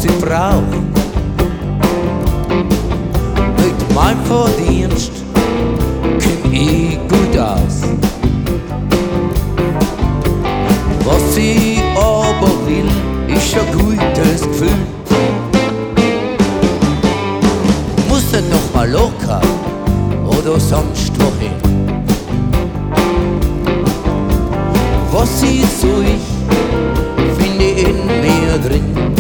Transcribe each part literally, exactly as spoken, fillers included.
was ich brauch. Mit meinem Verdienst komm ich gut aus. Was ich aber will, ist ein gutes Gefühl. Muss nicht noch mal locker oder sonst wohin. Was ich such, finde ich in mir drin.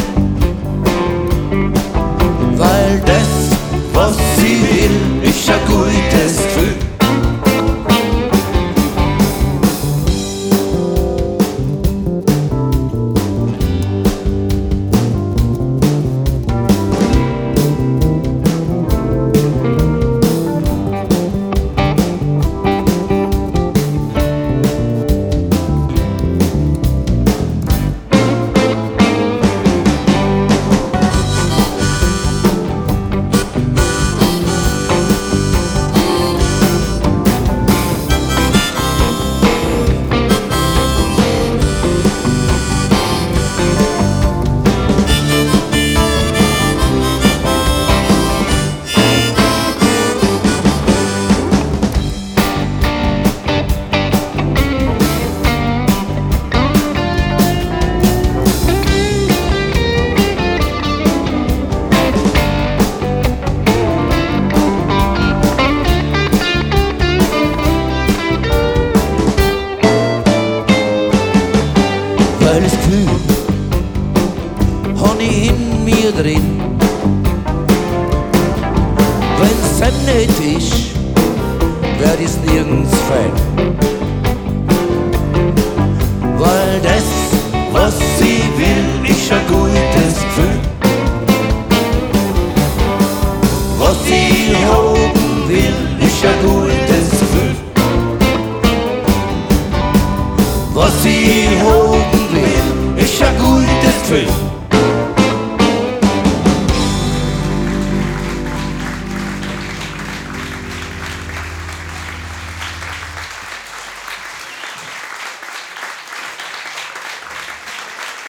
Weil das, was ich will, ist ein gutes Gefühl. Weil das Gefühl hab ich in mir drin. Wenn's dann nicht ist, werd ich's nirgends fein.